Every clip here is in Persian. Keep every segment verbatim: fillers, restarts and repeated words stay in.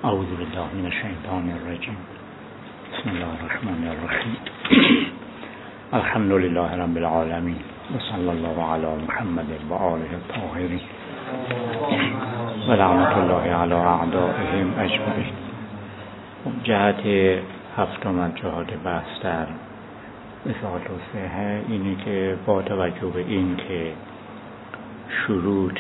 اعوذ بالله من الشیطان الرجیم. بسم الله الرحمن الرحیم. الحمد لله رب العالمین و صلی الله علی محمد و آله الطاهرین و لعنت الله علی اعدائهم اجمعین. جهت هفتم از جهات بحث در اصالت الصحه اینه که با توجه به این که شروط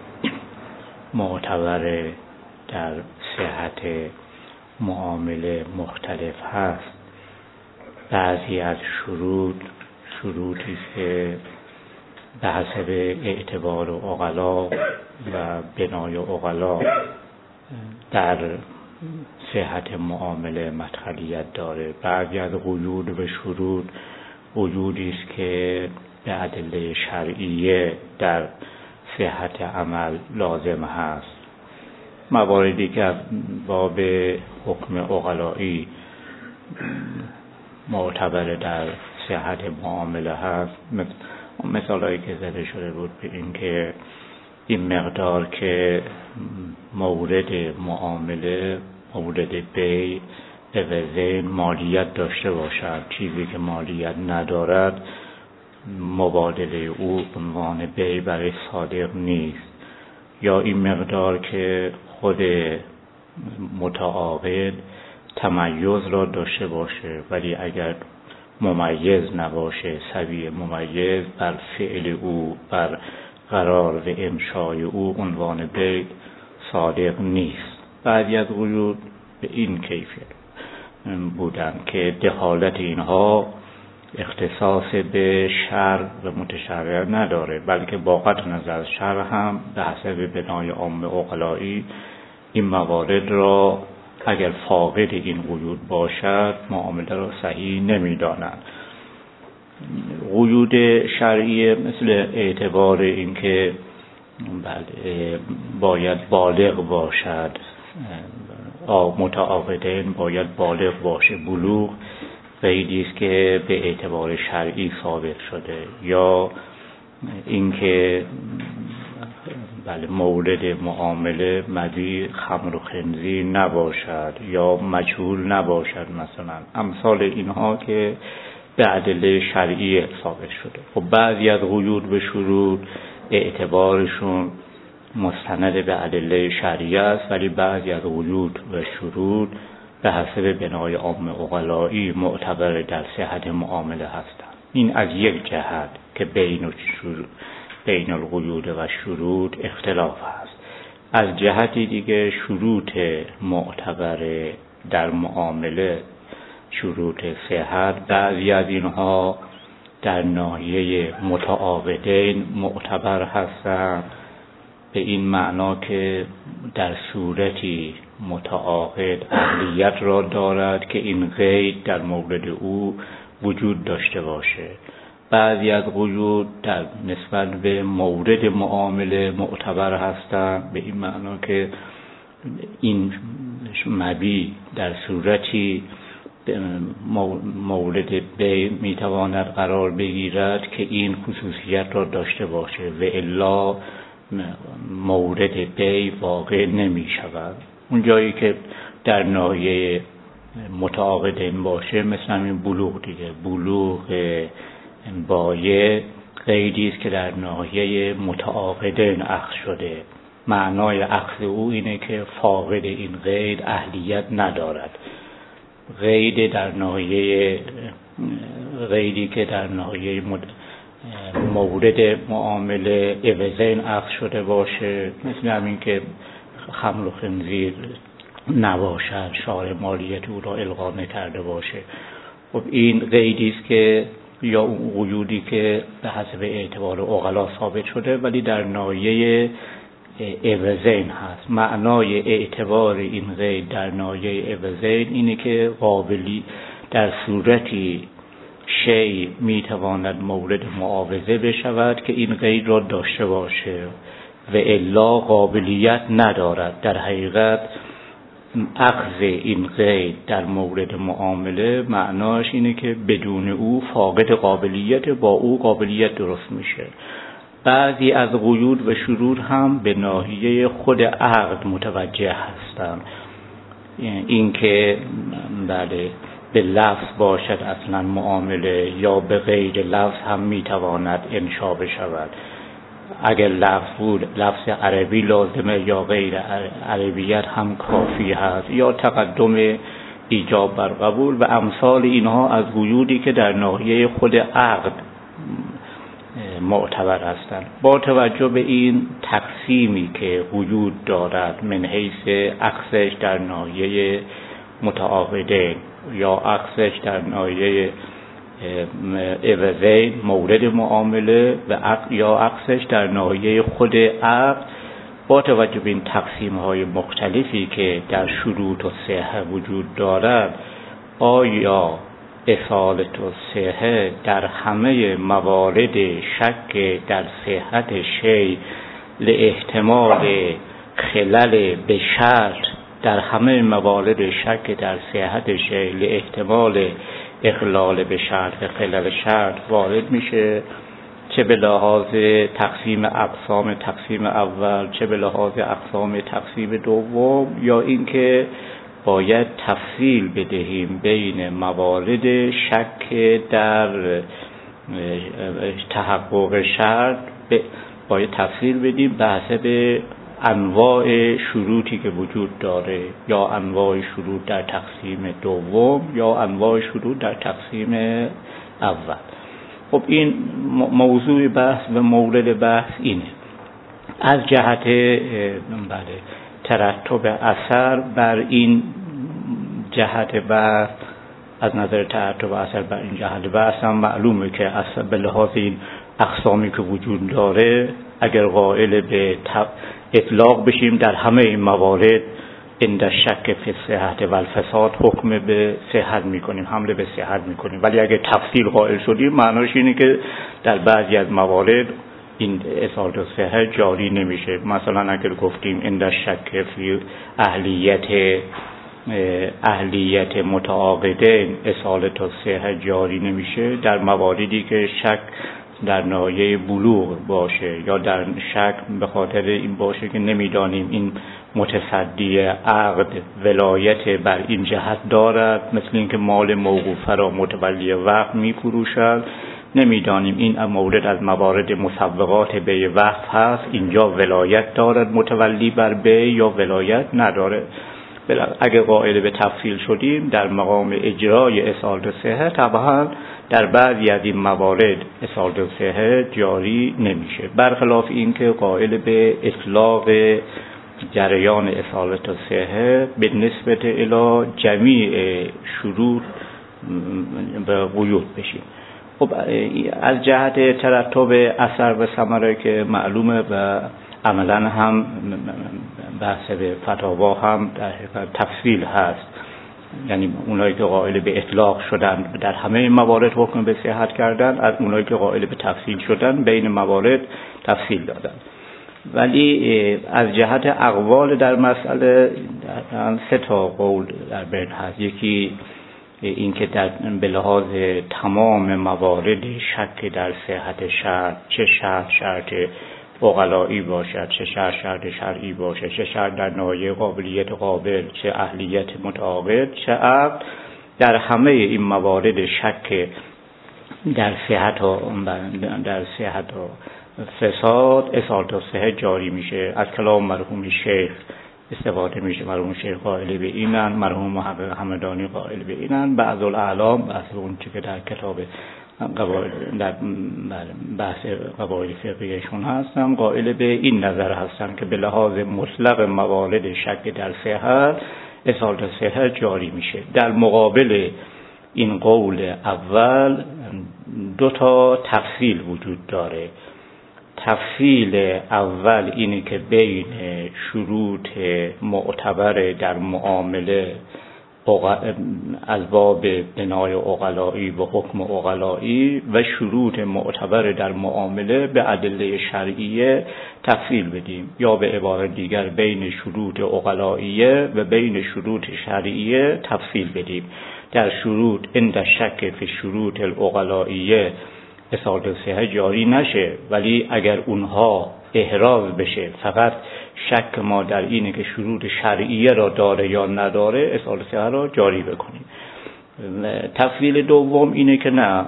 معتبر در صحت معامله مختلف هست، بعضی از شروط شروطی است که به حسب اعتبار عقلا و بنای عقلا در صحت معامله مدخلیت داره. بعضی از قیود و شروط قیودی است که به ادله شرعیه در صحت عمل لازم هست. مواردی که باب حکم عقلایی معتبر در صحت معامله هست، مثالایی که زده شده بود به این که این مقدار که مورد معامله مورد بیع عوضین مالیت داشته باشد، چیزی که مالیت ندارد مبادله او عنوان بیع برای صادق نیست. یا این مقدار که خود متعاقد تمیز را داشته باشه ولی اگر ممیز نباشه، سوی ممیز، بر فعل او، بر قرار و انشای او عنوان بیع صادق نیست. بعضی از قیود به این کیفیت بودن که دخالت اینها اختصاص به شرع و متشرع نداره، بلکه با قطع نظر شرع هم به حسب بنای عام عقلایی این موارد را اگر فاقد این قیود باشد معامله را صحیح نمی‌دانند. قیود شرعی مثل اعتبار این که بله باید بالغ باشد، متعاقدین باید بالغ باشه، بلوغ قیدی است که به اعتبار شرعی ثابت شده. یا اینکه بله مورد معامله مبیع خمر و خنزیر نباشد یا مجهول نباشد، مثلا امثال اینها که به ادله شرعی ثابت شده. خب بعضی از قیود به شروط اعتبارشون مستند به ادله شرعی است، ولی بعضی از قیود و شروط به حسب بنای عام عقلایی معتبر در صحت معامله هستند. این از یک جهت که بین و شروط بین القیود و شروط اختلاف است. از جهتی دیگه شروط معتبر در معامله، شروط صحت، بعضی از اینها در ناحیه متعاقدین معتبر هستند، به این معنا که در صورتی متعاقد اهلیت را دارد که این قید در مورد او وجود داشته باشه. بعضی از قیود در نسبت به مورد معامله معتبر هستند، به این معنا که این مبیع در صورتی مورد بیع میتواند قرار بگیرد که این خصوصیت را داشته باشه و الا مورد بیع واقع نمی شود. اون جایی که در ناحیه متعاقدین باشه مثل همین بلوغ دیگه، بلوغ بایع قیدی است که در ناحیه متعاقدین اخذ شده. معنای اخذ او اینه که فاقد این قید اهلیت ندارد. قید در ناحیه قیدی که در ناحیه مورد معامله عوضین اخذ شده باشه، مثل همین که خمر و خنزیر نباشد، شارع مالیت او را الغا نکرده باشه. خب این قیدی است که یا اون قیودی که به حسب اعتبار عقلا ثابت شده ولی در ناحیه عوضین هست. معنای اعتبار این قید در ناحیه عوضین اینه که قابلی در صورتی شیء میتواند مورد معاوضه بشود که این قید را داشته باشه و الا قابلیت ندارد. در حقیقت اخذ این قید در مورد معامله معناش اینه که بدون او فاقد قابلیت، با او قابلیت درست میشه. بعضی از قیود و شروط هم به ناحیه خود عقد متوجه هستند. این که بله به لفظ باشد اصلا معامله یا به غیر لفظ هم میتواند انشا بشود. اگر لفظ بود لفظ عربی لازمه یا غیر عربیت هم کافی هست، یا تقدم ایجاب بر قبول و امثال اینها از وجودی که در ناحیه خود عقد معتبر هستند. با توجه به این تقسیمی که وجود دارد من حیث اخذش در ناحیه متعاقدین یا اخذش در ناحیه عوضین مورد معامله و عقد یا اخذش در ناحیه خود عقد، با توجه به این تقسیم های مختلفی که در شروط و صحه وجود دارد، آیا اصالت و صحه در همه موارد شک در صحت شیء لاحتمال خلل به شرط در همه موارد شک در صحت شیء لاحتمال اخلال به شرط خلل شرط وارد میشه، چه به لحاظ تقسیم اقسام تقسیم اول، چه به لحاظ اقسام تقسیم دوم، یا اینکه باید تفصیل بدهیم بین موارد شک در تحقق شرط، باید تفصیل بدیم به حسب انواع شروطی که وجود داره، یا انواع شروط در تقسیم دوم یا انواع شروط در تقسیم اول. خب این موضوع بحث و مورد بحث اینه. از جهت بله ترتب اثر بر این جهت بحث، از نظر ترتب اثر بر این جهت بحث هم معلومه که اصلا به لحاظ این اقسامی که وجود داره، اگر قائل به اطلاق بشیم در همه این موارد عند شک فی صحت و الفساد حکم به صحت میکنیم، حمله به صحت میکنیم. ولی اگر تفصیل قائل شدیم معناش اینه که در بعضی از موارد این اصالت و صحت جاری نمیشه. مثلا اگر گفتیم عند شک فی اهلیت اهلیت متعاقدین اصالت و صحت جاری نمیشه در مواردی که شک در ناحیه بلوغ باشه، یا در شک به خاطر این باشه که نمیدانیم این متصدی عقد ولایت بر این جهت دارد، مثل اینکه مال موقوفه را متولی وقف میفروشد، نمیدانیم این مورد از موارد مسوقات بیع وقف هست، اینجا ولایت دارد متولی بر بیع یا ولایت نداره. اگر قائل به تفصیل شدیم در مقام اجرای اصالت و صحت، طبعا در بعضی از این موارد اصالت و صحت جاری نمیشه، برخلاف این که قائل به اطلاق جریان اصالت و صحت به نسبت الی جمیع شروط به قیود بشیم. خب از جهت ترتب اثر و ثمره که معلومه و عملا هم بحث به فتاوا هم در تفصیل هست، یعنی اونایی که قائل به اطلاق شدن در همه موارد حکم به صحت کردن، از اونایی که قائل به تفصیل شدن بین موارد تفصیل دادن. ولی از جهت اقوال در مسئله سه تا قول در بین هست. یکی این که در به لحاظ تمام موارد شک در صحت شرط، چه شرط شرط عقلائی باشد، چه شرط شرط شرعی باشد، چه شرط در ناحیه قابلیت قابل، چه اهلیت متعاقد، چه عقد، در همه این موارد شک در صحت و در صحت و فساد اصالت و صحت جاری میشه. از کلام مرحوم شیخ استفاده میشه. مرحوم شیخ قائل به اینن، مرحوم محقق همدانی قائل به اینن، بعض الاعلام از اون چه که در کتاب قواعد در بحث قواعد فقهیشون هستن قائل به این نظر هستن که به لحاظ مطلق موارد شک در صحت اصالت و صحت جاری میشه. در مقابل این قول اول دو تا تفصیل وجود داره. تفصیل اول اینه که بین شروط معتبر در معامله از باب بنای عقلائی و حکم عقلائی و شروط معتبر در معامله به ادله شرعیه تفصیل بدیم، یا به عبارت دیگر بین شروط عقلائیه و بین شروط شرعیه تفصیل بدیم. در شروط عند شک فی شروط العقلائیه اصالت صحت جاری نشه، ولی اگر اونها احراز بشه، فقط شک ما در اینه که شروط شرعیه را داره یا نداره، اصالت صحه را جاری بکنیم. تفصیل دوم اینه که نه،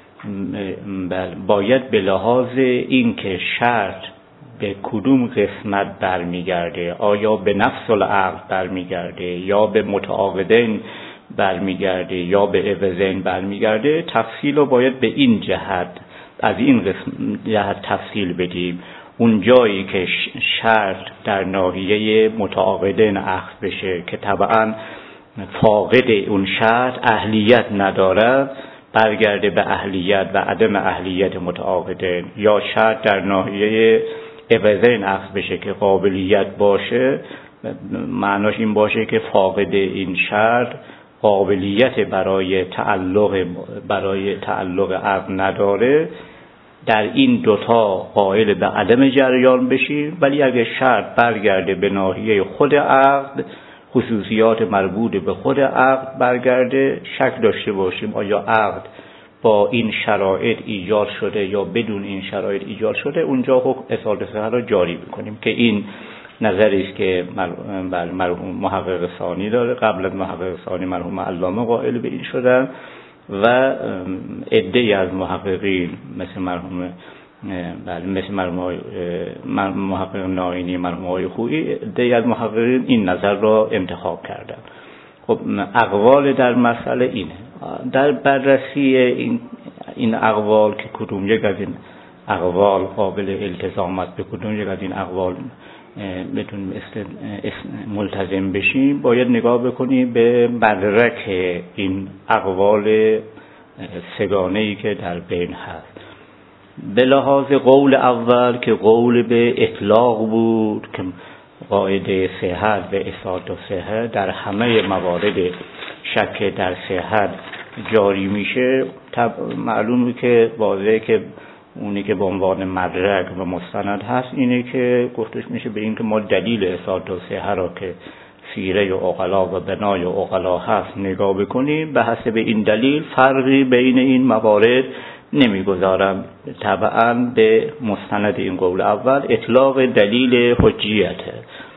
باید به لحاظ این که شرط به کدوم قسمت برمیگرده، آیا به نفس العقد برمیگرده یا به متعاقدین برمیگرده یا به عوضین برمیگرده، تفصیل رو باید به این جهت از این قسم جهت تفصیل بدیم. اون جایی که شرط در ناحیه متعاقدین اخذ بشه که طبعا فاقد اون شرط اهلیت ندارد، برگرده به اهلیت و عدم اهلیت متعاقدین، یا شرط در ناحیه عوضین اخذ بشه که قابلیت باشه، معناش این باشه که فاقد این شرط قابلیت برای تعلق برای تعلق عقد نداره، در این دوتا قائل به عدم جریان بشیم. ولی اگه شرط برگرده به ناحیه خود عقد، خصوصیات مربوط به خود عقد برگرده، شک داشته باشیم آیا عقد با این شرایط ایجاد شده یا بدون این شرایط ایجاد شده، اونجا حکم اصالت صحه را جاری بکنیم که این نظری است که مرحوم محقق ثانی داره. قبل از محقق ثانی مرحوم علامه قائل به این شدن و عده‌ای از محققین مثل مرحوم بله مثل مرحوم محقق ناینی، مرحوم آقای خویی، عده‌ای از محققین این نظر را انتخاب کردن. خب اقوال در مسئله اینه. در بررسی این این اقوال که کدوم یک از این اقوال قابل التزامات به کدوم یک از این اقوال بتونیم ملتزم بشیم، باید نگاه بکنیم به مدرک این اقوال سگانه‌ای که در بین هست. به لحاظ قول اول که قول به اطلاق بود که قاعده صحت و اثبات صحه در همه موارد شک در صحت جاری میشه، معلومه که واضحه که اونی که به عنوان مدرک و مستند هست اینه که گفتش میشه به این که ما دلیل اثبات صحه را که سیره عقلا و بنای عقلا هست نگاه بکنیم، به حسب این دلیل فرقی بین این موارد نمیگذارم. طبعا به مستند این قول اول اطلاق دلیل حجیته،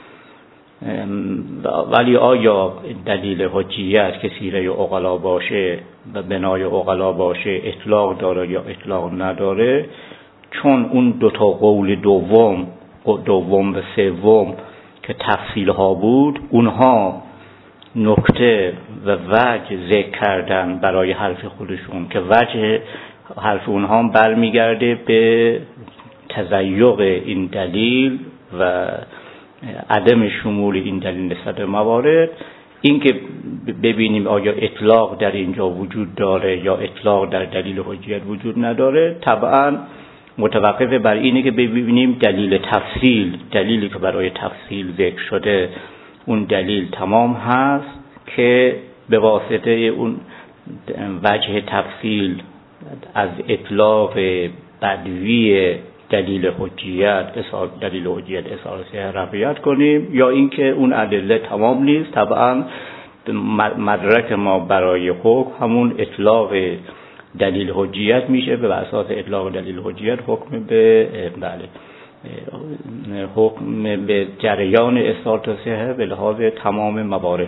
ولی آیا دلیل حجیت که سیره عقلا باشه و بنای عقلا باشه اطلاق داره یا اطلاق نداره؟ چون اون دوتا قول دوم دوم و سوم که تفصیل ها بود، اونها نکته و وجه ذکر کردن برای حرف خودشون که وجه حرف اونها برمیگرده به تضیق این دلیل و عدم شمول این دلیل نسبت به موارد. این که ببینیم آیا اطلاق در اینجا وجود داره یا اطلاق در دلیل حجیت وجود نداره، طبعا متوقف بر اینه که ببینیم دلیل تفصیل، دلیلی که برای تفصیل ذکر شده، اون دلیل تمام هست که به واسطه اون وجه تفصیل از اطلاق بدوی دلیل حجیت دلیل حجیت اساسی رفعیت کنیم، یا اینکه اون ادله تمام نیست. طبعا مدرک ما برای حکم همون اطلاق دلیل حجیت میشه، به اساس اطلاق دلیل حجیت حکم به بله حکم به جریان اثبات صحه به لحاظ تمام موارد.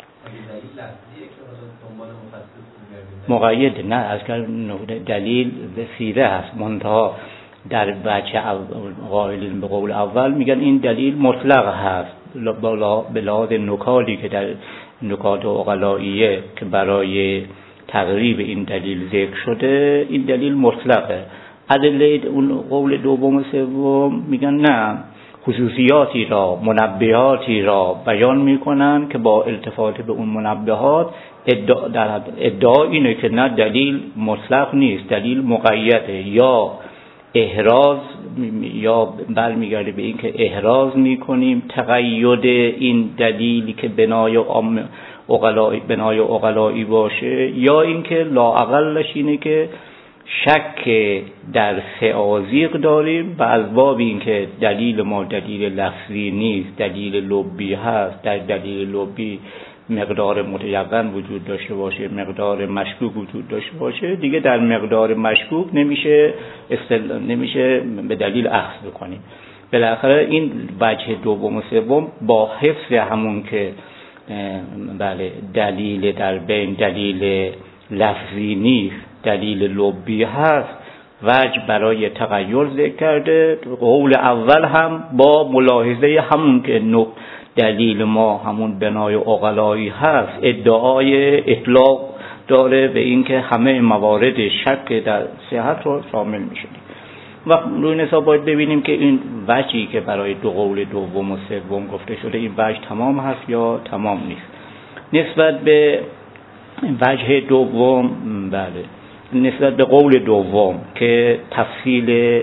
مقید نه، از که دلیل به سیره هست، منتها در بچه قائلین به قول اول میگن این دلیل مطلق هست به لحاظ نکاتی که در نکات عقلائیه که برای تقریب این دلیل ذکر شده، این دلیل مطلقه. ادله اون قول دوم و سوم میگن نه، خصوصیاتی را، منبهاتی را بیان میکنن که با التفات به اون منبهات ادعا در ادعا اینه که نه دلیل مطلق نیست، دلیل مقیده، یا احراز یا برمیگرده به این که احراز میکنیم تقید این دلیلی که بنای عقلایی بنای عقلایی باشه، یا اینکه لااقلش اینه که شک در سعازیق داریم و از باب این که دلیل ما دلیل لفظی نیست، دلیل لبی هست، در دلیل لبی مقدار متیقن وجود داشته باشه، مقدار مشکوک وجود داشته باشه، دیگه در مقدار مشکوک نمیشه استل... نمیشه به دلیل اخذ بکنیم. بالاخره این وجه دوم و سوم با حفظ همون که بله دلیل در بین دلیل لفظی نیست، دلیل لبی هست، وجه برای تغییر ذکر کرده. قول اول هم با ملاحظه همون که دلیل ما همون بنای عقلایی هست، ادعای اطلاق داره به این که همه موارد شک در صحت رو شامل میشه. و روی این حساب باید ببینیم که این وجهی که برای دو قول دوم و سوم گفته شده این وجه تمام هست یا تمام نیست. نسبت به وجه دوم، بله نسبت به قول دوم که تفصیل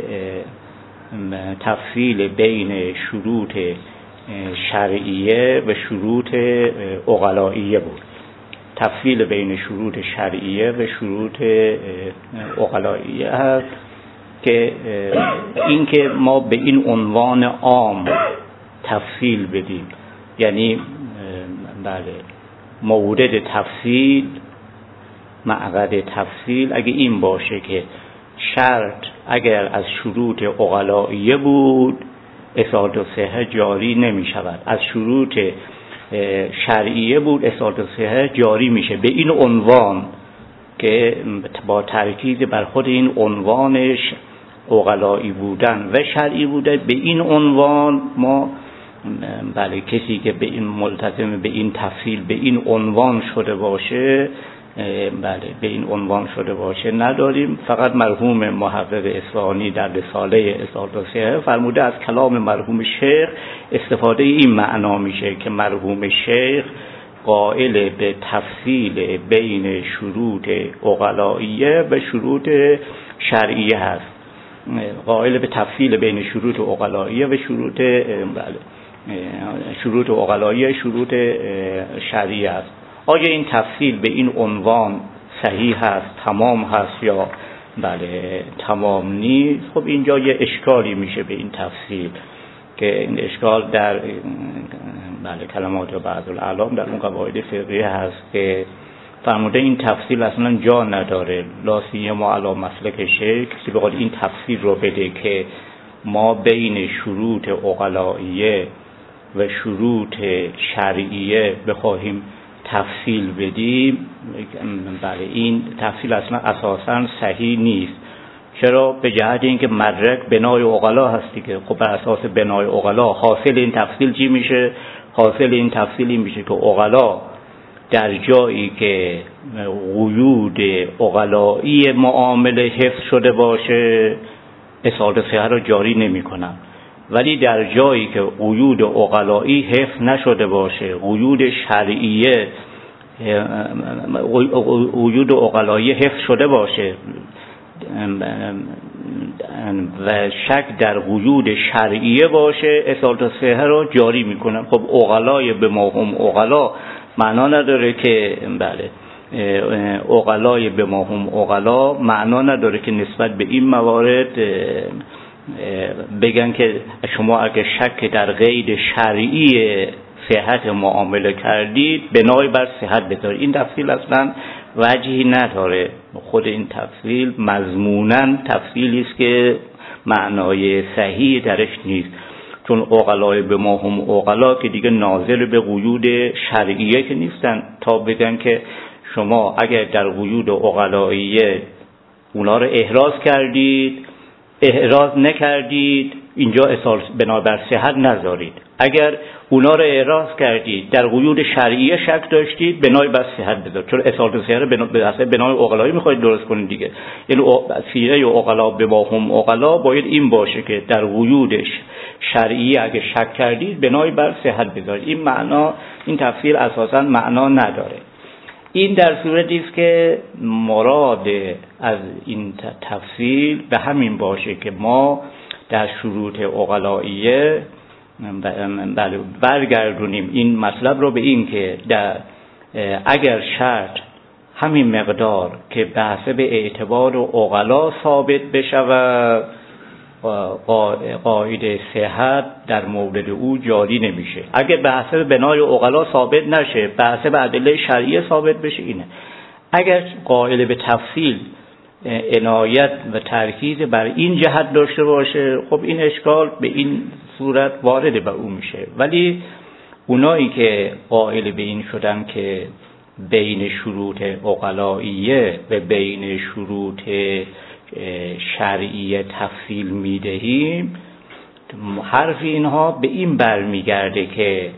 تفصیل بین شروط شرعیه و شروط عقلائیه بود، تفصیل بین شروط شرعیه و شروط عقلائیه هست که این که ما به این عنوان عام تفصیل بدیم، یعنی بله مورد تفصیل معقد تفصیل اگه این باشه که شرط اگر از شروط عقلائیه بود اصالت الصحه جاری نمی شود، از شروط شرعیه بود اصالت الصحه جاری میشه. به این عنوان که با ترکیز بر خود این عنوانش عقلایی بودن و شرعی بودن، به این عنوان ما بله کسی که به این ملتزم به این تفصیل به این عنوان شده باشه بله به این عنوان شده باشه نداریم. فقط مرحوم محقق اصفهانی در رساله اصالت الصحه فرموده از کلام مرحوم شیخ استفاده این معنا میشه که مرحوم شیخ قائل به تفصیل بین شروط عقلائیه و شروط شرعیه هست، قائل به تفصیل بین شروط عقلائیه و شروط بله شروط عقلائیه شروط شرعیه است. آیا این تفصیل به این عنوان صحیح هست، تمام هست یا بله تمام نیست؟ خب اینجا یه اشکالی میشه به این تفصیل که این اشکال در بله کلمات و بعض الاعلام در اون قواعد فقهی هست که فرموده این تفصیل اصلا جا نداره، لا سیما علی مسلک شیخ که بخواد این تفصیل رو بده که ما بین شروط عقلائیه و شروط شرعیه بخواهیم تفصیل بدیم. بله این تفصیل اصلا اساساً صحیح نیست. چرا؟ به جهت اینکه مدرک بنای عقلا هستی که خب بر اساس بنای عقلا حاصل این تفصیل چی میشه؟ حاصل این تفصیل این میشه که عقلا در جایی که قیود عقلایی معامله حفظ شده باشه اصالت صحه را جاری نمی کنن، ولی در جایی که قیود عقلایی حفظ نشده باشه، قیود شرعیه قیود عقلایی حفظ شده باشه و شک در قیود شرعیه باشه اصالت الصحه را جاری میکنن. خب عقلای به ما هم عقلا معنا نداره که بله عقلای به ما هم عقلا معنا نداره که نسبت به این موارد بگن که شما اگه شک در قید شرعی صحت معامله کردید بنای بر صحت بذارید. این تفصیل اصلا وجهی نداره. خود این تفصیل مضموناً تفصیلی است که معنای صحیح درش نیست، چون عقلای به ما هم عقلا که دیگه ناظر به قیود شرعیه که نیستن تا بگن که شما اگر در قیود عقلاییه اونا رو احراز کردید احراز نکردید اینجا اصال بنابر صحت نذارید، اگر اونا رو احراز کردید در قیود شرعیه شک داشتید بنای بر صحت بذارید، چون اصالت صحت رو بنای بنای عقلایی میخواید درست کنید دیگه. یعنی سیره عقلا به ما هم عقلا باید این باشه که در قیودش شرعیه اگه شک کردید بنای بر صحت بذارید. این معنا این تفسیر اساسا معنا نداره. این در صورتی است که مراد از این تفصیل به همین باشه که ما در شروط عقلائیه برگردونیم این مطلب رو به این که در اگر شرط همین مقدار که بحث به اعتبار عقلا ثابت بشود قاعده صحت در مورد او جاری نمیشه. اگر بحث به بنای عقلا ثابت نشه بحث به ادله شرعیه ثابت بشه. اینه اگر قائل به تفصیل عنایت و ترکیز بر این جهت داشته باشه، خب این اشکال به این صورت وارد به اون میشه. ولی اونایی که قائل به این شدن که بین شروط عقلائیه و بین شروط شرعیه تفصیل میدهیم، حرف اینها به این برمیگرده که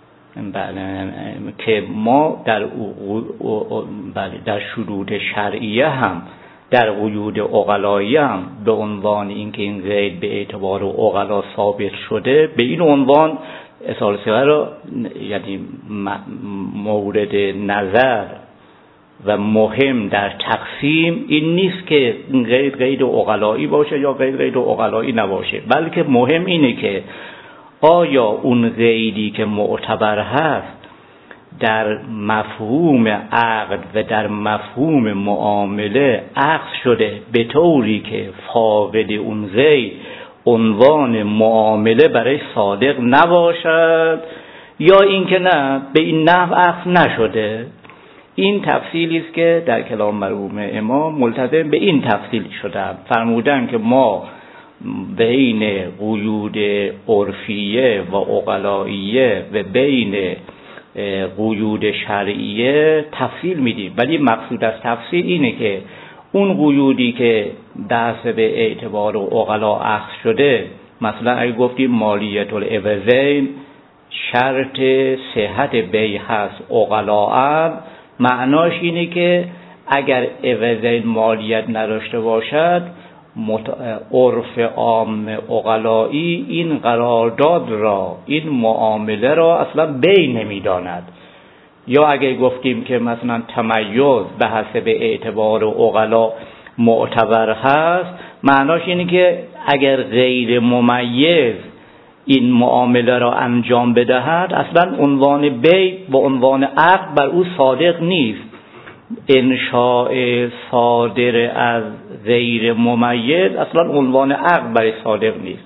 که ما در در شروط شرعیه هم در قیود عقلائیه هم به عنوان اینکه این قید به اعتبار عقلا ثابت شده، به این عنوان اصالت صحه را یعنی مورد نظر و مهم در تقسیم این نیست که این قید قید عقلایی باشه یا قید قید عقلایی نباشه، بلکه مهم اینه که آیا اون قیدی که معتبر هست در مفهوم عقد و در مفهوم معامله عقد شده به طوری که فاقد اون قید عنوان معامله برای صادق نباشد، یا اینکه نه به این نحو عقد نشده. این تفصیلی است که در کلام مرحوم امام ملتزم به این تفصیل شدند. فرمودن که ما بین قیود عرفیه و عقلائیه و بین قیود شرعیه تفصیل میدیم، ولی مقصود از تفصیل اینه که اون قیودی که دست به اعتبار عقلا اخذ شده، مثلا اگه گفتیم مالیت العوضین شرط صحت بیع هست عقلاء، معناش اینه که اگر عوضین مالیت نداشته باشد عرف عام عقلایی این قرارداد را، این معامله را اصلا بیع نمیداند. یا اگه گفتیم که مثلا تمیز به حسب اعتبار عقلا معتبر هست، معناش اینه که اگر غیر ممیز این معامله را انجام بدهد اصلا عنوان بیع و عنوان عقد بر او صادق نیست. انشاء صادر از غیر ممیز اصلا عنوان عقد برای صادق نیست.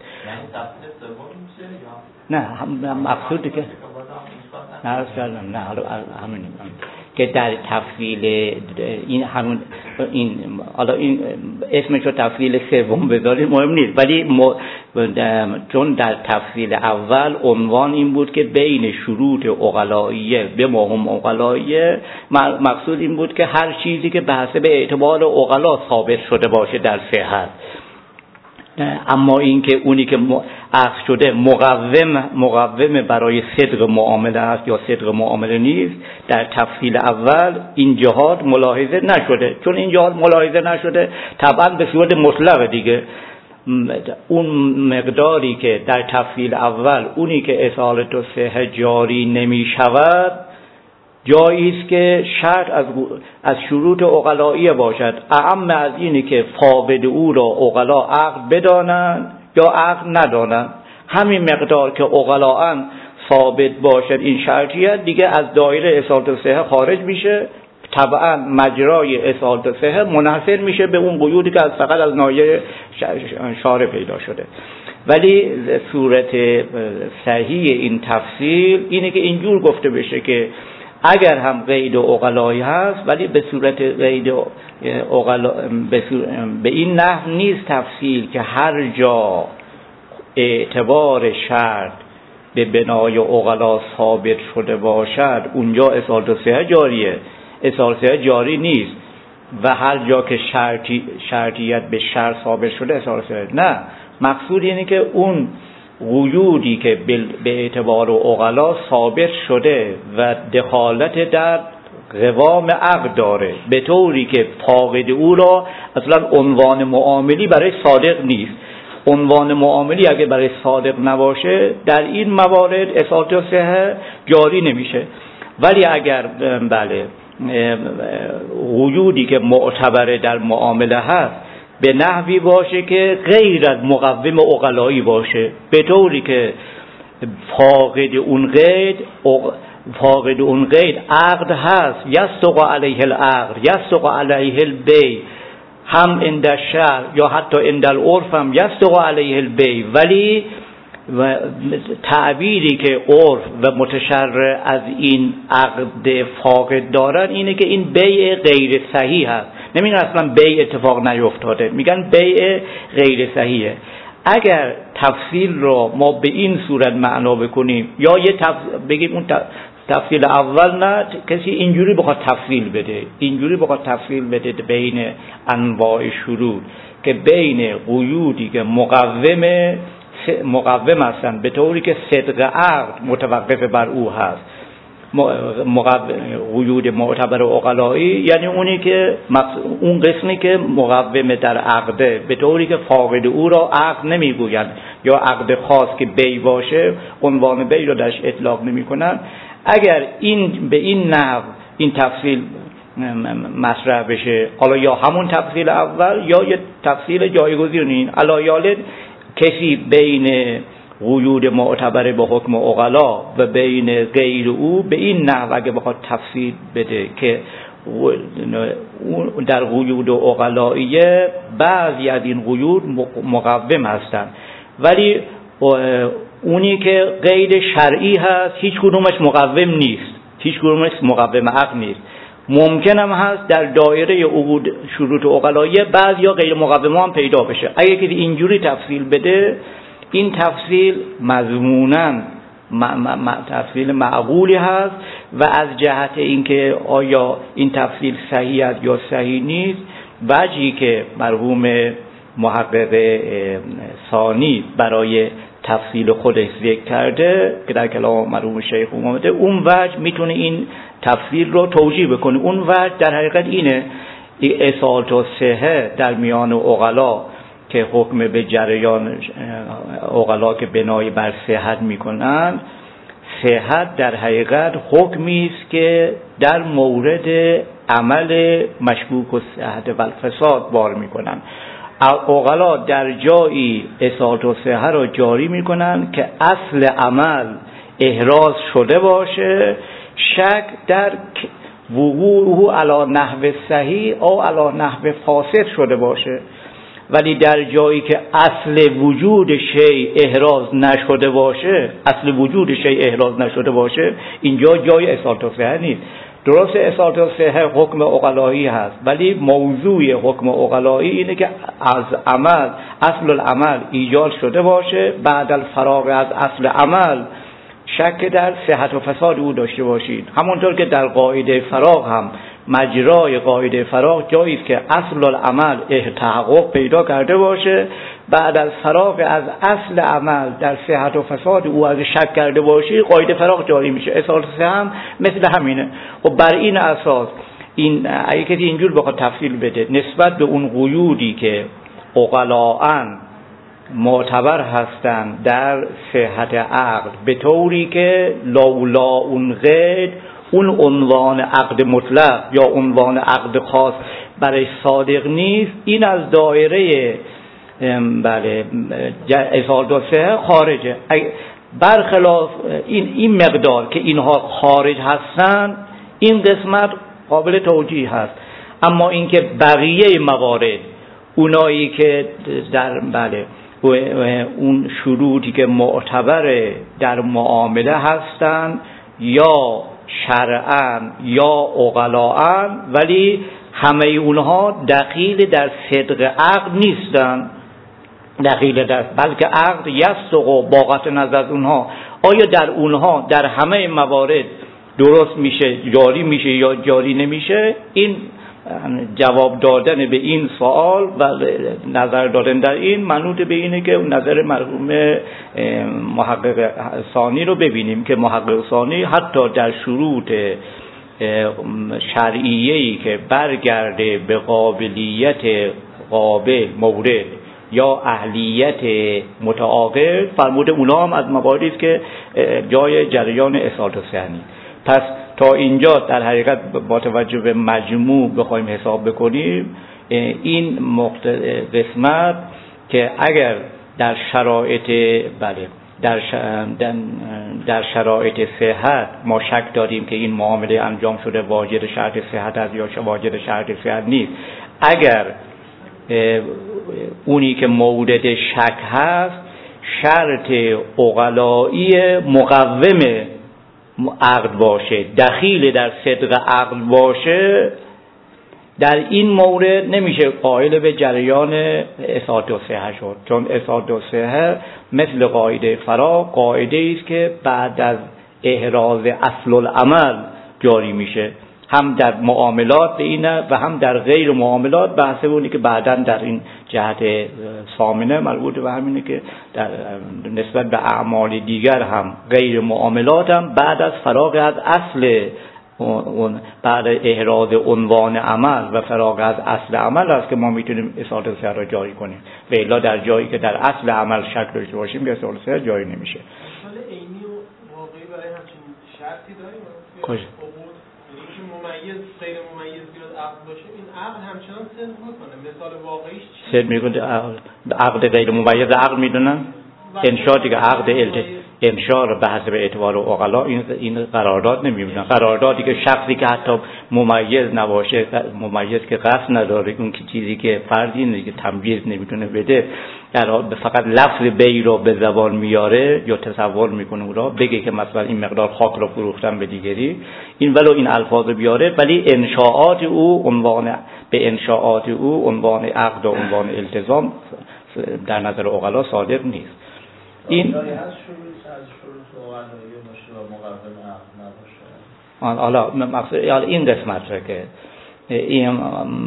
نه هم مقصودی که نه از کردم نه حالا همین که در تفصیل این همون این حالا این اسمش رو تفصیل سوم بذارید مهم نیست، ولی م... چون در تفصیل اول عنوان این بود که بین شروط عقلائیه به مهم عقلائیه مقصود این بود که هر چیزی که به حسب اعتبار عقلا ثابت شده باشه در صحت، اما این که اونی که عقد شده مقوم مقوم برای صدق معامله است یا صدق معامله نیست، در تفصیل اول این جهات ملاحظه نشده. چون این جهات ملاحظه نشده طبعا به صورت مطلق دیگه اون مقداری که در تفصیل اول اونی که اصالت و صحه جاری نمی شود جایی است که شرط از از شروط عقلائیه باشد، اعم از اینی که فاقد او را عقلا عقد بدانند یا عقد ندانند. همین مقدار که عقلاً ثابت باشد این شرطیت دیگه از دایره اصالت الصحه خارج میشه، طبعا مجرای اصالت الصحه منحصر میشه به اون قیودی که از فقط از ناحیه شارع پیدا شده. ولی صورت صحیح این تفصیل اینه که اینجور گفته بشه که اگر هم قید عقلایی هست ولی به صورت قید عقلا به, به این نحو نیست تفصیل که هر جا اعتبار شرط به بنای عقلا ثابت شده باشد اونجا اصالت الصحه جاریه، اصالت الصحه جاری نیست و هر جا که شرطی شرطیت به شرط ثابت شده اصالت الصحه نه. مقصود اینه که اون قیودی که به اعتبار عقلا ثابت شده و دخالت در قوام عقد داره به طوری که فاقد او را اصلا عنوان معاملی برای صادق نیست. عنوان معاملی اگه برای صادق نباشه در این موارد اصالت الصحه جاری نمیشه. ولی اگر بله قیودی که معتبره در معامله هست به نحوی باشه که غیر از مقوم عقلایی باشه به طوری که فاقد اون قید فاقد اون قید عقد هست، یصدق علیه العقد یصدق علیه البیع، هم عند الشرع یا حتی عند العرف هم یصدق علیه البیع، ولی و تعبیری که عرف و متشرع از این عقد فاقد دارن اینه که این بیع غیر صحیح هست. نمیگن اصلا بیع اتفاق نیفتاده، میگن بیع غیر صحیحه. اگر تفصیل رو ما به این صورت معنا بکنیم یا یه تفصیل بگیم اون تفصیل اول نه، کسی اینجوری بخواد تفصیل بده، اینجوری بخواد تفصیل بده بین انواع شروط که بین قیودی که مقوم مقوم هستن به طوری که صدق عقد متوقف بر او هست، قیود معتبر عقلایی، یعنی اونی که اون قسمی که مقوم در عقده به طوری که فاقد او را عقد نمیگویند یا عقد خاص که بی باشه عنوان بی را درش اطلاق نمیکنند. اگر این به این نحو این تفصیل مطرح بشه، حالا یا همون تفصیل اول یا یه تفصیل جایگزین، علایالد کسی بین قیود معتبر به حکم عقلا و بین غیر او به این نحو اگه بخواد تفصیل بده که در قیود عقلاییه بعضی از این قیود مقوم هستند، ولی اونی که غیر شرعی هست هیچ کدومش مقوم نیست، هیچ کدومش مقوم عقل نیست. ممکن هم هست در دایره عقود شروط عقلاییه بعضی یا غیر مقوم هم پیدا بشه. اگه که اینجوری تفصیل بده، این تفصیل مضموناً تفصیل معقولی هست و از جهت اینکه آیا این تفصیل صحیح است یا صحیح نیست، وجهی که مرحوم محقق ثانی برای تفصیل خودش ذکر کرده که در کلام مرحوم شیخ اومده، اون وجه میتونه این تفصیل رو توجیه بکنه. اون وجه در حقیقت اینه اصالت و صحه در میان عقلا که حکم به جریان عقلا که بنای بر صحت میکنن، صحت در حقیقت حکمی است که در مورد عمل مشکوک و صحت و الفساد بار میکنن. عقلا در جایی اصالت و صحه را جاری میکنن که اصل عمل احراز شده باشه، شک در وقوعه علی نحو صحیح او علی نحو فاسد شده باشه، ولی در جایی که اصل وجود شی احراز نشده باشه، اصل وجود شی احراز نشده باشه، اینجا جای اصالت و صحه نیست. درست اصالت و صحه حکم عقلایی هست، ولی موضوع حکم عقلایی اینه که از عمل اصل العمل ایجاد شده باشه، بعد الفراغ از اصل عمل شک در صحت و فساد او داشته باشید. همونطور که در قاعده فراغ هم مجرای قاعده فراغ جایی است که اصل العمل تحقق پیدا کرده باشه، بعد از فراغ از اصل عمل در صحت و فساد او از شک کرده باشی، قاعده فراغ جاری میشه. اصالت هم مثل همینه. و بر این اساس این اگه کسی اینجور بخواد تفصیل بده نسبت به اون قیودی که عقلاً معتبر هستند در صحت عقد به طوری که لولا اون قید اون عنوان عقد مطلق یا عنوان عقد خاص برای صادق نیست، این از دایره بله اصالت و صحه خارجه. برخلاف این این مقدار که اینها خارج هستن، این قسمت قابل توجیه هست. اما اینکه بقیه موارد اونایی که در بله اون شروطی که معتبر در معامله هستن یا شرعاً یا عقلاً، ولی همه اونها دخیل در صدق عقد نیستن، دخیل در بلکه عقد یصدق و باقت نظر اونها آیا در اونها در همه موارد درست میشه، جاری میشه یا جاری نمیشه. این جواب دادن به این سوال و نظر دادن در این منوط به اینه که نظر مرحوم محقق ثانی رو ببینیم که محقق ثانی حتی در شروط شرعیه‌ای که برگرده به قابلیت قابل مورد یا اهلیت متعاقد فرموده اونها هم از مواردی است که جای جریان اصالت و صحه. پس تا اینجا در حقیقت با توجه به مجموع بخوایم حساب بکنیم، این قسمت که اگر در شرایط بله در در شرایط صحت ما شک داریم که این معامله انجام شده واجد شرط صحت است یا واجد شرط صحت نیست، اگر اونی که مورد شک هست شرط عقلایی مقوم عقد باشه، دخیل در صدق عقد باشه، در این مورد نمیشه قائل به جریان اثبات و صحه شد، چون اثبات و صحه مثل قاعده فراغ قاعده است که بعد از احراز اصل العمل جاری میشه، هم در معاملات به اینه و هم در غیر معاملات، به حسب اونی که بعداً در این جهت ثامنه مربوط به همینه که در نسبت به اعمال دیگر هم غیر معاملات هم بعد از فراغ از اصل اون بعد احراز عنوان عمل و فراغ از اصل عمل است که ما میتونیم اصالت صحه را جاری کنیم، و الا در جایی که در اصل عمل شک داشته باشیم به اصالت صحه جاری نمیشه. مثال عینی و واقعی برای همچین شرطی داریم؟ کجا؟ اینکه ممیز غیر ممیز بیاد عقد باشه، این عقد همچنان صدق میکنه. مثال واقعیش چیه؟ صدق میکنه. عقد غیر ممیز عقد میدونن؟ انشاء دیگه عقد الت انشاء رو به حسب اعتبار عقلا این این قرارداد نمیبینن. قراردادی که شخصی که حتی ممیز نباشه، ممیز که قصد نداره، اون که چیزی که فردی اینه که تمییز نمیتونه بده، در فقط لفظ بی رو به زبان میاره یا تصور میکنه اون را بگه که مثلا این مقدار خاک رو فروختم به دیگری، این ولو این الفاظ بیاره ولی انشاءات او عنوان به انشاءات او عنوان عقد و عنوان التزام در نظر عقلا صادق نیست. این حالا مقصود حالا این قسمت را که این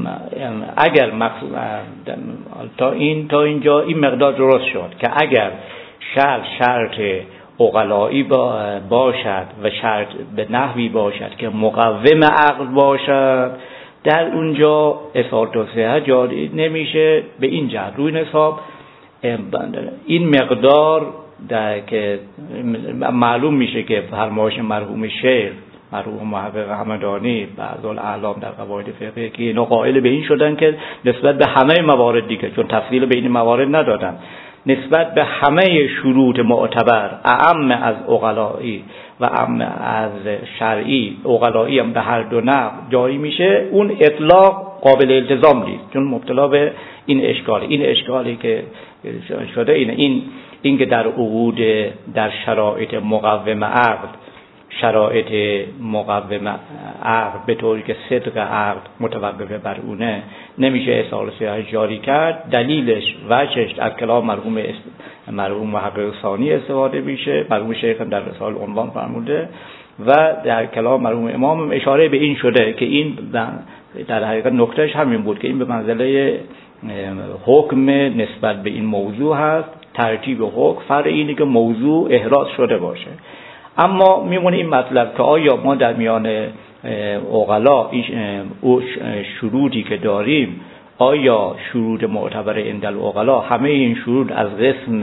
اگر مقصود تا این تا اینجا این مقدار درست شد که اگر شرط شرط عقلایی باشد و شرط به نحوی باشد که مقوم عقل باشد، در اونجا اثبات و صحه جاری نمیشه. به این جهت روی حساب این مقدار در که معلوم میشه که فرمایش مرحوم شیخ مرحوم محقق همدانی بعض الاعلام در قواعد فقهی که اینا قائل به این شدن که نسبت به همه موارد دیگه، چون تفصیل به این موارد ندادن، نسبت به همه شروط معتبر اعم از عقلایی و اعم از شرعی، عقلایی هم به هر دو نحو جاری میشه. اون اطلاق قابل التزام نیست، چون مبتلا به این اشکال این اشکالی که شده اینه این این که در عقود در شرایط مقوم عقد شرایط مقوم عقد به طوری که صدق عقد متوقف بر اونه نمیشه اصالت صحه جاری کرد. دلیلش وجهش از کلام مرحوم مرحوم محقق ثانی استفاده میشه، مرحوم شیخ در رساله عنوان فرموده و در کلام مرحوم امام اشاره به این شده که این در حقیقت نکتهش همین بود که این به منزله حکم نسبت به این موضوع هست. ترتیب حکم فرق اینه که موضوع احراز شده باشه. اما میمونه این مطلب که آیا ما در میان عقلا این شروطی که داریم، آیا شروط معتبر عند العقلا همه این شروط از قسم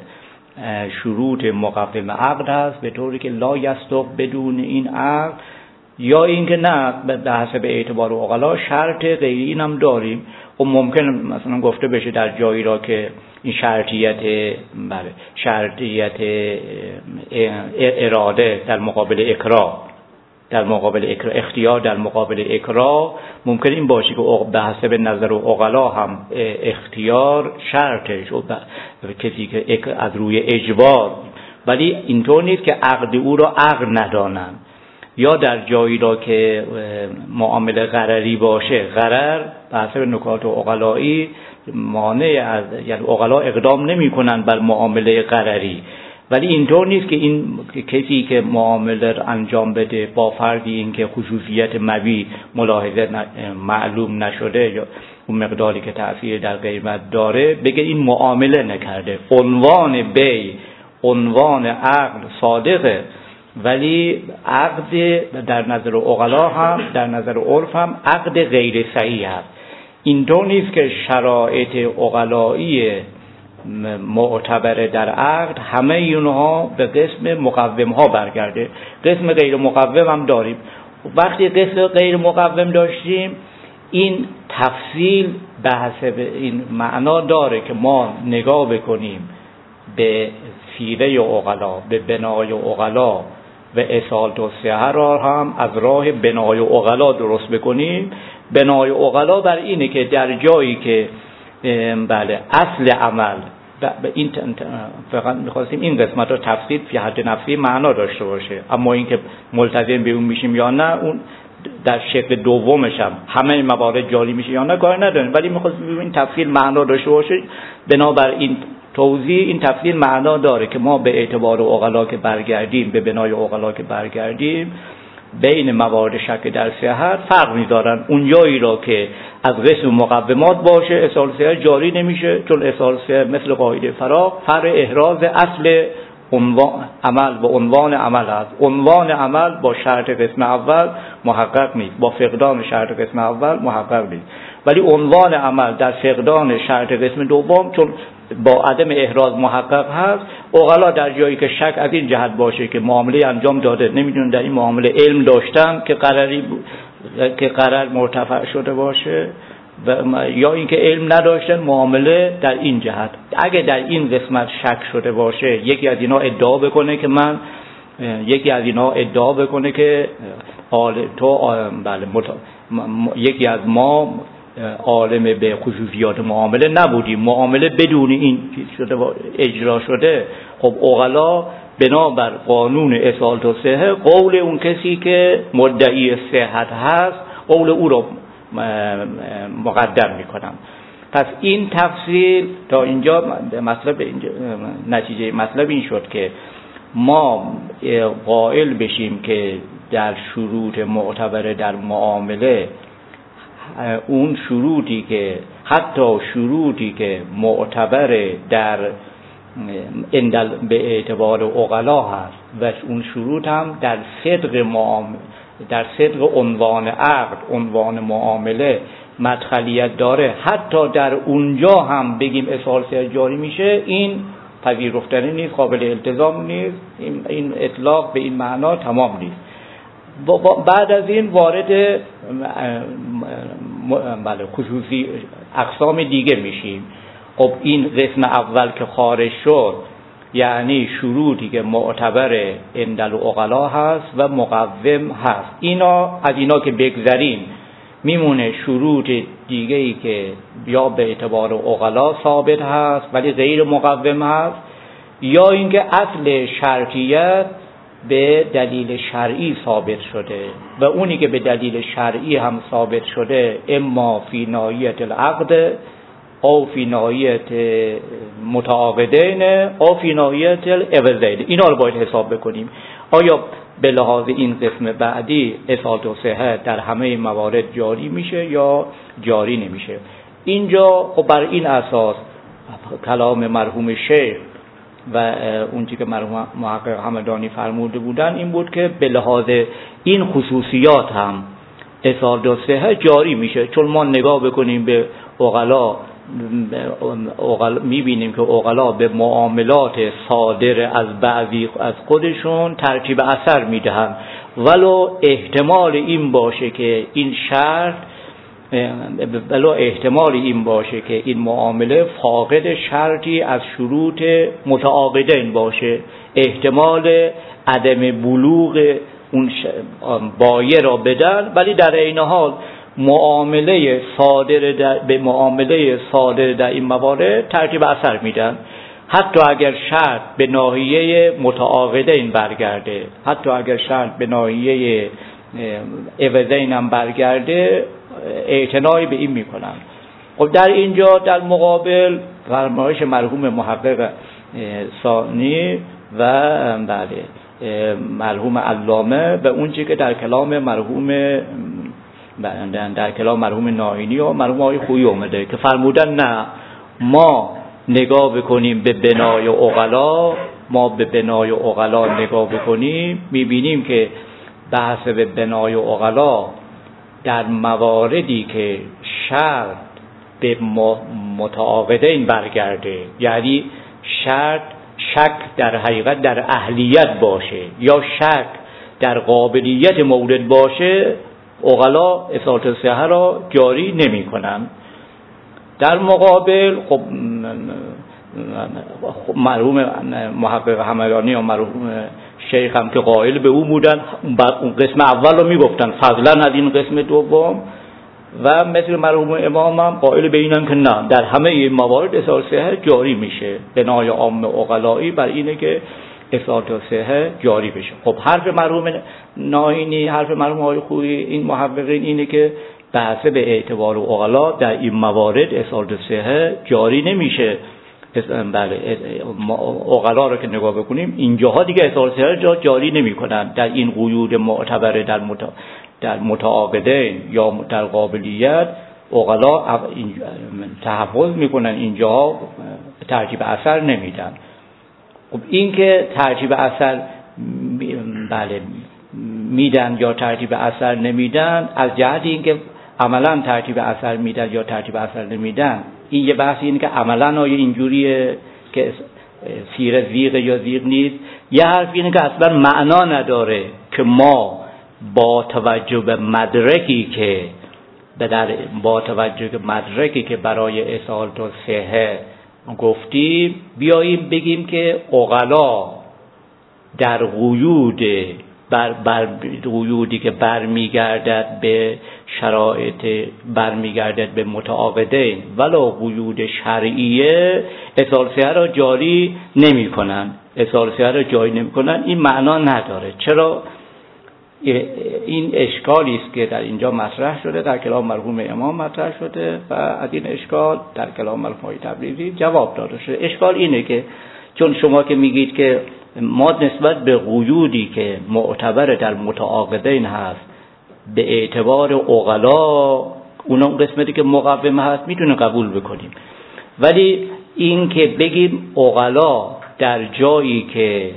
شروط مقوم عقد هست به طوری که لا یصدق بدون این عقد، یا اینکه نه به حسب اعتبار عقلا شرط غیری این هم داریم و ممکن مثلا گفته بشه در جایی را که این شرطیت بله شرطیت اراده در مقابل اکراه در مقابل اکراه اختیار در مقابل اکراه ممکن این باشه که به حسب نظر عقلا هم اختیار شرطش و کسی که از روی اجبار، ولی اینطور نیست که عقد او را عقد ندانن. یا در جایی را که معامله غرری باشه، غرر به حسب نکات عقلایی مانع از یعنی عقلا اقدام نمی کنن بر معامله غرری، ولی اینطور نیست که این کسی که معامله را انجام بده با فردی این که خصوصیت مبی ملاحظه معلوم نشده یا اون مقداری که تأثیر در قیمت داره بگه این معامله نکرده. عنوان بی عنوان عقل صادقه، ولی عقد در نظر عقلا هم در نظر عرف هم عقد غیر صحیح است. اینطور نیست که شرایط عقلایی معتبر در عقد همه اینها به قسم مقوم ها برگرده، قسم غیر مقوم هم داریم. وقتی قسم غیر مقوم داشتیم این تفصیل به حسب این معنا داره که ما نگاه بکنیم به سیره عقلا، به بنای عقلا و اصالت و صحه را هم از راه بنای عقلا درست بکنیم. بنای عقلا بر اینه که در جایی که بله اصل عمل به این فقط می‌خواستیم این قسمت رو تفصیل فی حد نفسی معنا داشته باشه، اما اینکه ملتزم به اون میشیم یا نه اون در شکل دومش هم همه موارد جاری میشه یا نه کار نداریم، ولی میخواست ببینیم این تفصیل معنا داشته باشه. بنابر این توضیح این تفصیل معنا داره که ما به اعتبار عقلا که برگردیم، به بنای عقلا که برگردیم، بین موارد شک در صحت فرق میذارن. اون جایی را که از قسم مقومات باشه اصال صحت جاری نمیشه، چون اصال صحت مثل قاعده فراغ فرع احراز اصل عنوان عمل با عنوان عمل هست. عنوان عمل با شرط قسم اول محقق نیست، با فقدان شرط قسم اول محقق نیست، ولی عنوان عمل در فقدان شرط قسم دوم چون با عدم احراز محقق هست. عقلا در جایی که شک از این جهت باشه که معامله انجام داده، نمیدونن در این معامله علم داشتن که قراری که قرار مرتفع شده باشه و یا اینکه علم نداشتن معامله در این جهت. اگه در این قسمت شک شده باشه، یکی از اینا ادعا بکنه که من یکی از اینا ادعا بکنه که آل تو بله مت... یکی از ما عالم به خصوصیات معامله نبودیم، معامله بدون این شده اجرا شده. خب عقلا بنابر قانون اصالت و صحه قول اون کسی که مدعی صحت هست قول او رو مقدم میکنم. پس این تفصیل تا اینجا مطلب اینجا نتیجه مطلب این شد که ما قائل بشیم که در شروط معتبر در معامله اون شروطی که حتی شروطی که معتبر در اندل به اعتبار عقلا هست و اون شروط هم در صدق معامله در صدق عنوان عقد عنوان معامله مدخلیت داره، حتی در اونجا هم بگیم اصال صحت جاری میشه، این پذیرفتنی نیست، قابل التزام نیست، این, این اطلاق به این معنا تمام نیست. بعد از این وارد بله خصوصی اقسام دیگه میشیم. خب این قسم اول که خارج شد یعنی شروطی که معتبر عندل عقلا هست و مقوم هست، اینا از اینا که بگذریم میمونه شروط دیگه ای که یا به اعتبار عقلا ثابت هست ولی غیر مقوم هست، یا اینکه اصل شرطیت به دلیل شرعی ثابت شده و اونی که به دلیل شرعی هم ثابت شده اما فی ناحیت العقد او فی ناحیت متعاقدین او فی ناحیت العوضین. اینا رو باید حساب بکنیم آیا به لحاظ این قسم بعدی اصالت و صحت در همه موارد جاری میشه یا جاری نمیشه. اینجا خب بر این اساس کلام مرحوم شیخ و اون چیزی که مرحوم محقق همدانی فرموده بودن این بود که به لحاظ این خصوصیات هم اصالت و صحت جاری میشه، چون ما نگاه بکنیم به عقلا میبینیم که عقلا به معاملات صادر از بعضی از خودشون ترتیب اثر میدهن، ولو احتمال این باشه که این شرط ولو احتمال این باشه که این معامله فاقد شرطی از شروط متعاقدین باشه، احتمال عدم بلوغ اون بایع را بدن، ولی در این حال معامله صادر در به معامله صادر در این موارد ترتیب اثر میدن، حتی اگر شرط به ناحیه متعاقدین برگرده، حتی اگر شرط به ناحیه عوضین هم برگرده اعتنایی به این میکنن. خب در اینجا در مقابل فرمایش مرحوم محقق ثانی و بله مرحوم علامه و اون چیزی که در کلام مرحوم در کلام مرحوم ناینی و مرحوم آقای خویی اومده که فرمودن نه ما نگاه بکنیم به بنای عقلا، ما به بنای عقلا نگاه بکنیم میبینیم که بحث به بنای عقلا در مواردی که شرط به متعاقدین برگرده، یعنی شرط شک در حقیقت در اهلیت باشه یا شک در قابلیت مورد باشه، عقلا اصالت الصحه را جاری نمی کنن. در مقابل خب مرحوم محقق همدانی و مرحوم شیخ هم که قائل به او بودن اون قسم اول رو می گفتن فضلا از این قسم دوم، و مثل مرحوم امام هم قائل به اینن که نه در همه این موارد اصالت الصحه جاری میشه. بنای عام عقلایی بر اینه که اصالت الصحه جاری بشه. خب حرف مرحوم ناینی، حرف مرحوم آقای خویی، این محققین اینه که بحث به اعتبار عقلا در این موارد اصالت الصحه جاری نمیشه. بله عقلا رو که نگاه بکنیم اینجاها دیگه اصالت الصحه جاری نمیکنن. در این قیود معتبر در متا در متعاقدین یا در قابلیت عقلا تحفظ میکنن، اینجاها ترتیب اثر نمیدن. خب این که ترتیب اثر بله میدن یا ترتیب اثر نمیدن، از جهت اینکه عملا ترتیب اثر میدن یا ترتیب اثر نمیدن، این یه بحثی اینه که عملا آیا اینجوریه که سیره زیغ یا زیغ نیست. یه حرف اینه که اصلا معنا نداره که ما با توجه به مدرکی که در با توجه به مدرکی که برای اصالت الصحه گفتیم بیاییم بگیم که عقلا در قیود بر بر قیودی که برمیگردد به شرایط برمیگردد به متعاقدین ولی قیود شرعیه اصالت الصحه را جاری نمی کنن اصالت الصحه را جاری نمی کنن این معنا نداره. چرا؟ این اشکالی است که در اینجا مطرح شده، در کلام مرحوم امام مطرح شده و از این اشکال در کلام مرحوم آقای تبریزی جواب داده شده. اشکال اینه که چون شما که میگید که ما نسبت به قیودی که معتبر در متعاقدین هست به اعتبار عقلا اون قسمتی که مقوم هست میتونه قبول بکنیم، ولی این که بگیم عقلا در جایی که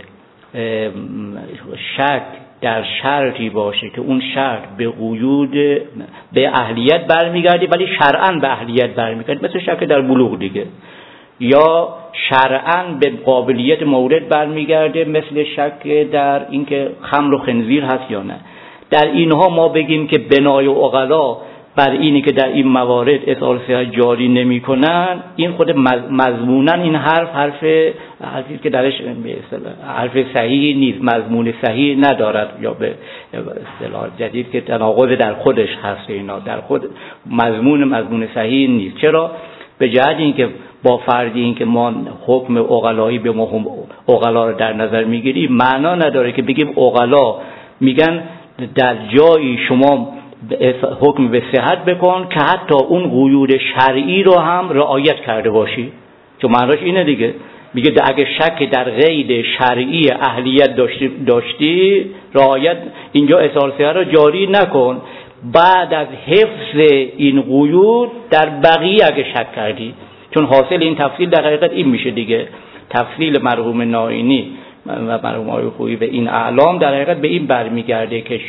شک در شرطی باشه که اون شرط به قیود به اهلیت برمیگرده ولی شرعاً به اهلیت برمیگرده، مثل شک در بلوغ دیگه، یا شرعاً به قابلیت مورد برمیگرده مثل شک در اینکه خمر و خنزیر هست یا نه. در اینها ما بگیم که بنای عقلا بر اینی که در این موارد اصالت الصحه جاری نمی کنن، این خود مضمونا این حرف حرف حرفی که درش حرف صحیح نیست، مضمون صحیح ندارد، یا به اصطلاح جدید که تناقض در خودش هست، اینا در خود مضمون مضمون صحیح نیست. چرا؟ به جهت اینکه با فرضی اینکه ما حکم عقلایی به ما عقلا رو در نظر میگیریم، معنا نداره که بگیم عقلا میگن در جایی شما حکم به صحت بکن که حتی اون قیود شرعی رو هم رعایت کرده باشی. چون معناش اینه دیگه، میگه اگه شک در قید شرعی اهلیت داشتی, داشتی رعایت اینجا اصالت الصحه رو جاری نکن، بعد از حفظ این قیود در بقیه اگه شک کردی. چون حاصل این تفصیل در حقیقت این میشه دیگه، تفصیل مرحوم ناینی و مرحوم آقای خویی به این اعلام در حقیقت به این برمیگرده که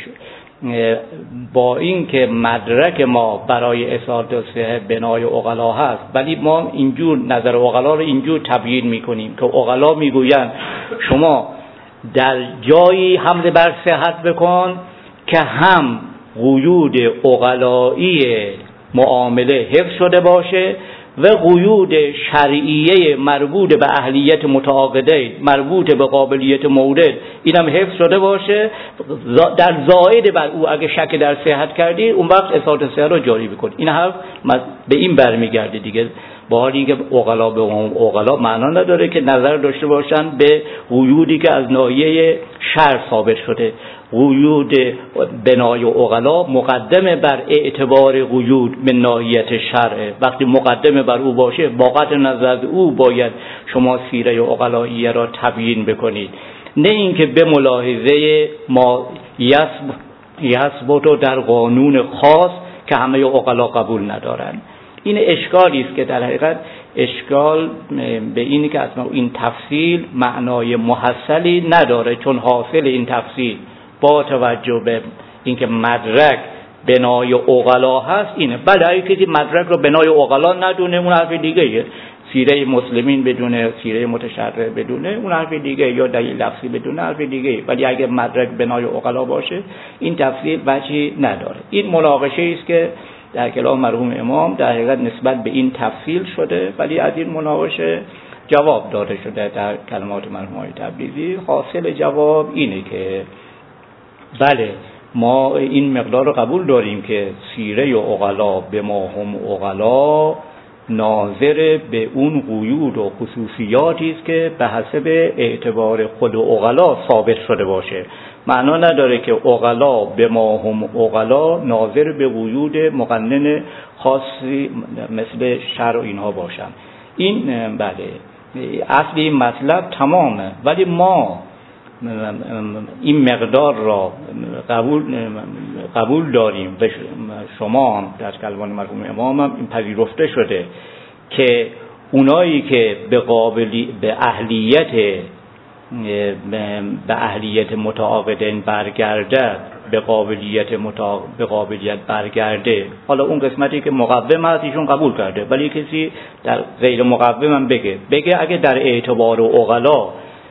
با این که مدرک ما برای اصالت الصحه بنای عقلا هست، ولی ما اینجور نظر عقلا رو اینجور تبیین میکنیم که عقلا میگویند شما در جایی حمل بر صحت بکن که هم قیود عقلایی معامله حفظ شده باشه و قیود شرعیه مربوط به اهلیت متعاقدین مربوط به قابلیت مورد اینم حفظ شده باشه. در زائد بر او اگه شک در صحت کردی اون وقت اصالت الصحه رو جاری بکن. این حرف به این برمیگرده دیگه، با حالی که عقلا به عقلا معنا نداره که نظر داشته باشن به قیودی که از ناحیه شرع ثابت شده. قیود بنای عقلا مقدمه بر اعتبار قیود من ناحیت شرع. وقتی مقدمه بر او باشه با قطع نظر او باید شما سیره عقلاییه را تبیین بکنید، نه اینکه به ملاحظه ما یثبت در قانون خاص که همه عقلا قبول ندارن. این اشکالی است که در حقیقت اشکال به اینی که اصلا این تفصیل معنای محصلی نداره، چون حاصل این تفصیل با توجه به اینکه مدرک بنای عقلا هست اینه. بله اگه کسی مدرک رو بنای عقلا ندونه اون حرف دیگه، سیره مسلمین بدونه، سیره متشرع بدونه اون حرف دیگه، یا دلیل لفظی بدونه حرف دیگه، ولی اگه مدرک بنای عقلا باشه این تفصیل وجهی نداره. این مناقشه است که در کلام مرحوم امام در حقیقت نسبت به این تفصیل شده، ولی از این مناقشه جواب داده شده در کلمات مرحوم آقای تبریزی. حاصل جواب اینه که بله ما این مقدار رو قبول داریم که سیره عقلا به ما هم عقلا ناظر به اون قیود و خصوصیاتی است که به حسب اعتبار خود عقلا ثابت شده باشه. معنا نداره که عقلا به ما هم عقلا ناظر به قیود مقنن خاصی مثل شرع و اینها باشن. این بله اصلی مطلب تمامه، ولی ما این مقدار را قبول قبول داریم و شما در کلمان مرحوم امام هم این پذیرفته شده که اونایی که به قابلی به اهلیت به اهلیت متعاقدین برگردد به قابلیت متع... به قابلیت برگرده، حالا اون قسمتی که مقوم هست ایشون قبول کرده، ولی کسی در غیر مقوم هم بگه بگه اگه در اعتبار عقلا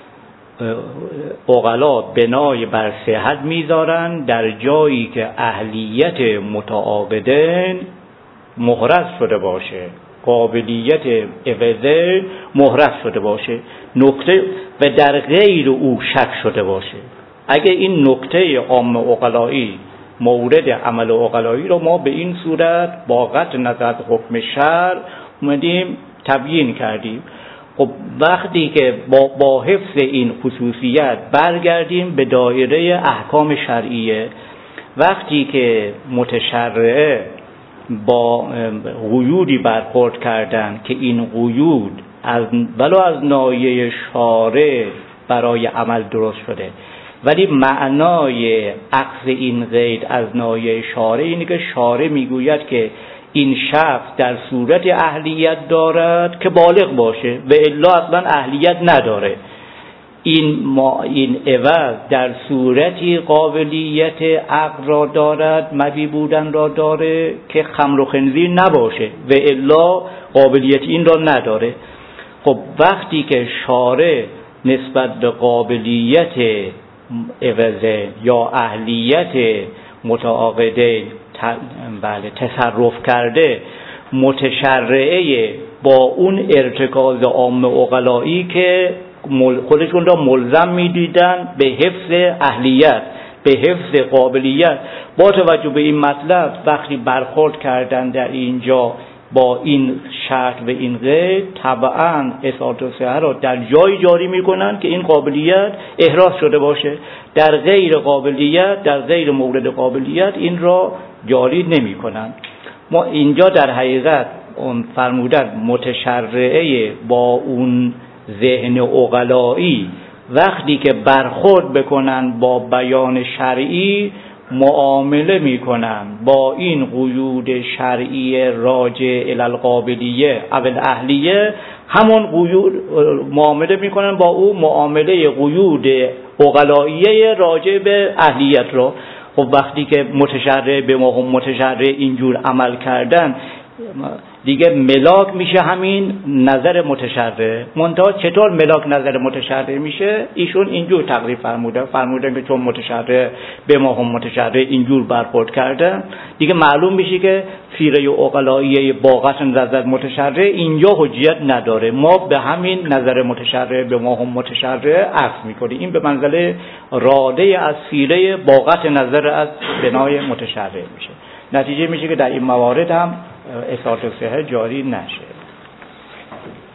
عقلا بنای بر صحت میذارن در جایی که اهلیت متعاقدین محرز شده باشه، قابلیت عوضه محرز شده باشه، نکته و در غیر او شک شده باشه. اگه این نکته عام عقلایی مورد عمل عقلایی رو ما به این صورت با قطع نظر حکم شرع اومدیم تبیین کردیم. خب وقتی که با, با حفظ این خصوصیت برگردیم به دایره احکام شرعیه، وقتی که متشرعه با قیودی برخورد کردن که این قیود از ولو از ناحیه شارع برای عمل درست شده، ولی معنای عکس این قید از ناحیه شارع اینه که شارع میگوید که این شخص در صورت اهلیت دارد که بالغ باشه و الا اصلا اهلیت نداره. این ما این عوض در صورتی قابلیت عقل را دارد، مبی بودن را داره که خمر و خنزیر نباشه و الا قابلیت این را نداره. خب وقتی که شارع نسبت به قابلیت عوضه یا اهلیت متعاقده بله تصرف کرده، متشرعه با اون ارتکاز عام عقلایی که خودشون را ملزم می‌دیدن به حفظ اهلیت، به حفظ قابلیت، با توجه به این مطلب وقتی برخورد کردن در اینجا با این شرط و این قید، طبعاً اثبات و صحت را در جای جاری میکنن که این قابلیت احراز شده باشه، در غیر قابلیت در غیر مورد قابلیت این را جاری نمی کنن. ما اینجا در حقیقت اون فرمودن متشرعه با اون ذهن عقلایی وقتی که برخورد بکنن با بیان شرعی معامله میکنن با این قیود شرعی راجع الی القابلیه او الاهلیه، همون قیود معامله میکنن با او معامله قیود عقلاییه راجع به اهلیت را. خب وقتی که متشرع به ما هم متشرع اینجور عمل کردن دیگه ملاک میشه همین نظر متشرع. منتها چطور ملاک نظر متشرع میشه؟ ایشون اینجور تقریب فرموده فرمودن که چون متشرع به ما هم متشرع اینجور برخورد کرده، دیگه معلوم میشه که سیره عقلایی باقت نظر متشرع اینجا حجیت نداره، ما به همین نظر متشرع به ما هم متشرع عکس میکنیم. این به منزله راده از سیره باقت نظر از بنای متشرع میشه. نتیجه میشه که در این موارد هم اثبات صحت جاری نشه.